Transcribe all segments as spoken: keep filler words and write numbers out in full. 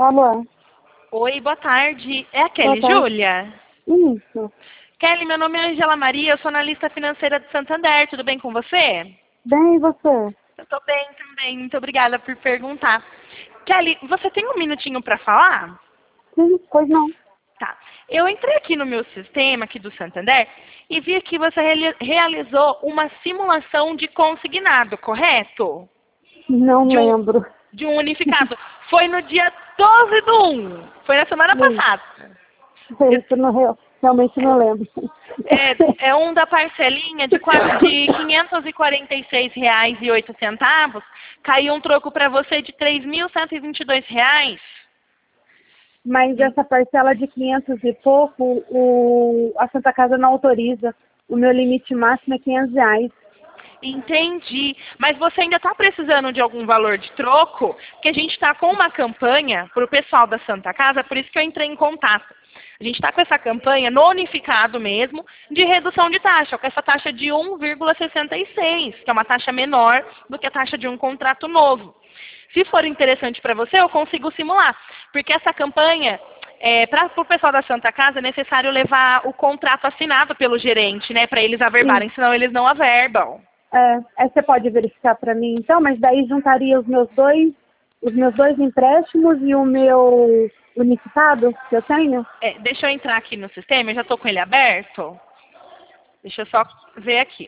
Alô? Oi, boa tarde. É a Boa Kelly tarde. Júlia? Isso. Kelly, meu nome é Angela Maria, eu sou analista financeira do Santander. Tudo bem com você? Bem, e você? Eu tô bem também. Muito obrigada por perguntar. Kelly, você tem um minutinho para falar? Sim, pois não. Tá. Eu entrei aqui no meu sistema, aqui do Santander, e vi que você reali- realizou uma simulação de consignado, correto? Não De um, lembro. de um unificado. Foi no dia doze do um. Foi na semana Isso, passada. isso não, real- realmente não lembro. É, é um da parcelinha de, qua- de quinhentos e quarenta e seis reais e oito centavos. Caiu um troco para você de três mil cento e vinte e dois reais. Mas essa parcela de quinhentos e pouco, o, a Santa Casa não autoriza. O meu limite máximo é quinhentos reais. Entendi. Mas você ainda está precisando de algum valor de troco? Porque a gente está com uma campanha para o pessoal da Santa Casa, por isso que eu entrei em contato. A gente está com essa campanha no unificado mesmo, de redução de taxa, com essa taxa de um vírgula sessenta e seis, que é uma taxa menor do que a taxa de um contrato novo. Se for interessante para você, eu consigo simular. Porque essa campanha, é, para o pessoal da Santa Casa, é necessário levar o contrato assinado pelo gerente, né? Para eles averbarem, Isso. senão eles não averbam. É, aí você pode verificar para mim então, mas daí juntaria os meus dois, os meus dois empréstimos e o meu unificado que eu tenho? É, deixa eu entrar aqui no sistema, eu já estou com ele aberto. Deixa eu só ver aqui.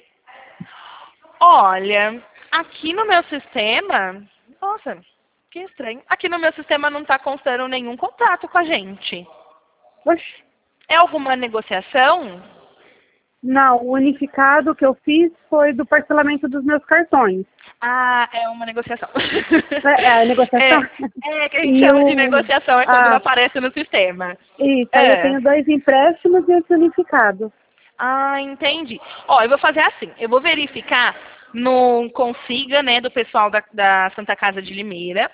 Olha, aqui no meu sistema... Nossa, que estranho. Aqui no meu sistema não está constando nenhum contrato com a gente. Oxe. É alguma negociação? Não, o unificado que eu fiz foi do parcelamento dos meus cartões. Ah, é uma negociação. É, é a negociação? É, é que a gente E chama de o... negociação, é quando não Ah, aparece no sistema. isso, aí eu É. tenho dois empréstimos e esse unificado. Ah, entendi. Ó, eu vou fazer assim, eu vou verificar no Consiga, né, do pessoal da, da Santa Casa de Limeira.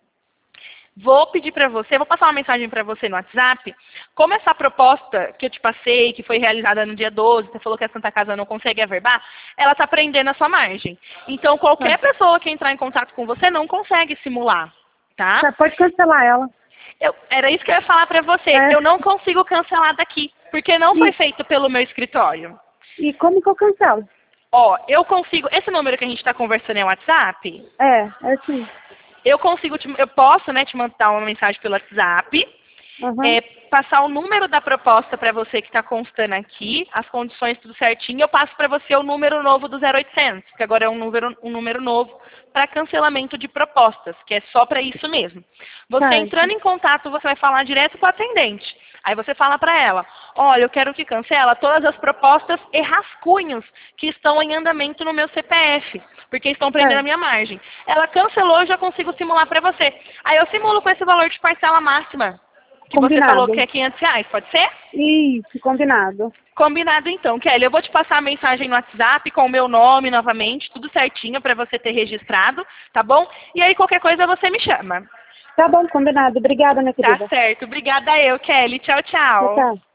Vou pedir para você, vou passar uma mensagem para você no WhatsApp. Como essa proposta que eu te passei, que foi realizada no dia doze, você falou que a Santa Casa não consegue averbar, ela está prendendo a sua margem. Então, qualquer Tá. pessoa que entrar em contato com você não consegue simular, tá? Tá, pode cancelar ela. Eu, era isso que eu ia falar para você. É. Eu não consigo cancelar daqui, porque não foi E, feito pelo meu escritório. e como que eu cancelo? Ó, eu consigo... Esse número que a gente está conversando é o WhatsApp? É, é assim. Eu consigo... Te, eu posso, né, te mandar uma mensagem pelo WhatsApp. Uhum. É, passar o número da proposta para você que está constando aqui, as condições tudo certinho, eu passo para você o número novo do zero oitocentos, que agora é um número, um número novo para cancelamento de propostas, que é só para isso mesmo. Você Certo. entrando em contato, você vai falar direto com a atendente. Aí você fala para ela, olha, eu quero que cancela todas as propostas e rascunhos que estão em andamento no meu C P F, porque estão prendendo Certo. a minha margem. Ela cancelou, eu já consigo simular para você. Aí eu simulo com esse valor de parcela máxima, que você Combinado. falou que é quinhentos reais, pode ser? Isso, combinado. Combinado então, Kelly. Eu vou te passar a mensagem no WhatsApp com o meu nome novamente, tudo certinho para você ter registrado, tá bom? E aí qualquer coisa você me chama. Tá bom, combinado. Obrigada, minha querida. Tá certo. Obrigada eu, Kelly. Tchau, Tchau, tchau. tchau.